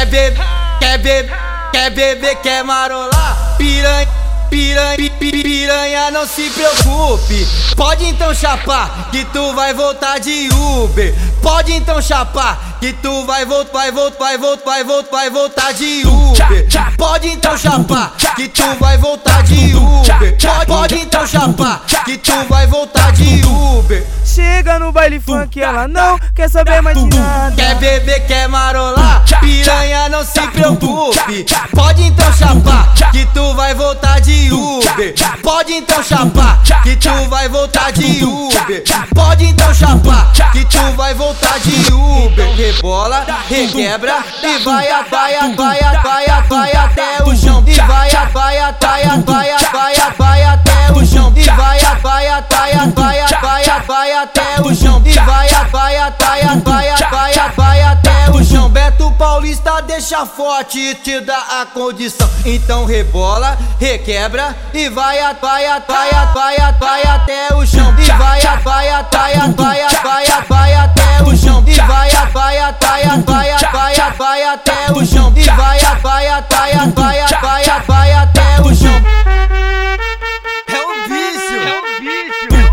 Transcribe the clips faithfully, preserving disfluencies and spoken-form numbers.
Quer beber, quer beber, quer beber, quer marolar? Piranha, piranha, pi- pi- piranha, não se preocupe. Pode então chapar, que tu vai voltar de Uber. Pode então chapar, que tu vai voltar, vai voltar, vai voltar, vai voltar, vai voltar de Uber. Pode então chapar, que tu vai voltar de Uber. Pode, pode então chapar, que tu vai voltar de Uber. Chega no baile funk, ela não quer saber mais de nada. Quer beber, quer marolar? Piranha, não se preocupe. Pode então chapar, que tu vai voltar de Uber. Pode então chapar, que tu vai voltar de Uber. Pode então chapar, que tu vai voltar de Uber. Rebola, requebra e vai, vai, vai, vai, vai até o chão. E vai, vai, vai, vai, vai, vai até o chão. E vai, vai, vai, vai, vai, vai até o chão. E vai, vai, vai, vai, vai, vai até o chão. Beto Paulista deixa forte, te dá a condição. Então rebola, requebra e vai, vai, vai, vai, vai até o chão. E vai, vai, vai, vai, vai, vai até o chão. E vai, vai, vai, vai, vai, vai até o chão. E vai, vai, vai, vai, vai, vai até o chão. É um vício, é um vício.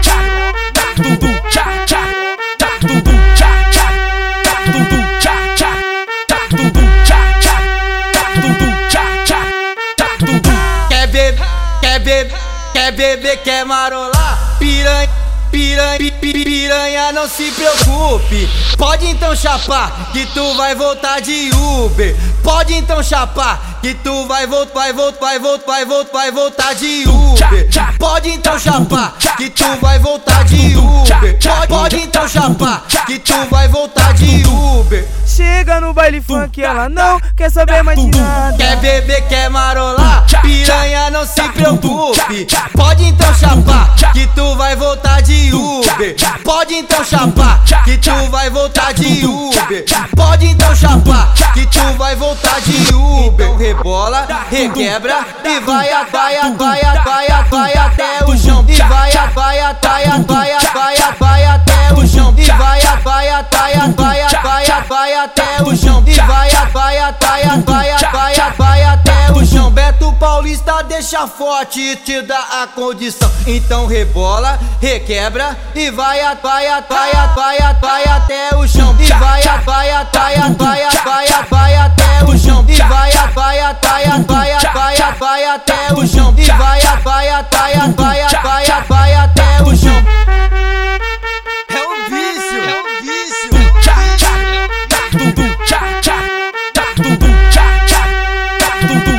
Quer beber, quer beber, quer beber, quer marolar? Piranha, piranha, pi- pi- piranha, não se preocupe. Pode então chapar, que tu vai voltar de Uber. Pode então chapar, que tu vai voltar, vai voltar, vai voltar, vai voltar, vai voltar de Uber. Pode então chapar, que tu vai voltar de Uber. Pode, pode então chapar, que tu vai voltar de Uber. Chega no baile funk, ela não quer saber mais de nada. Quer beber, quer marolar? Piranha, não se preocupe. Pode então chapar, que tu vai voltar de Uber. Pode então chapar, que tu vai voltar de Uber. Pode então chapar, que tu vai voltar de Uber. Então rebola, requebra e vai, vai, vai, vai, vai até o chão. E vai, vai, vai, vai, vai, vai até o chão. E vai, vai, vai, vai, vai, vai até o chão. E vai, vai, vai, vai, vai, vai até o chão. Beto Paulista deixa forte, te dá a condição. Então rebola, requebra e vai, vai, vai, vai, vai até o chão. E vai, vai, vai, vai, vai, vai até o chão. E vai, vai, vai, vai, vai, vai até o chão. E vai, vai, vai, vai, vai, vai até o chão. É um vício, é um vício. Tum tum cha cha, tum tum cha cha, tum tum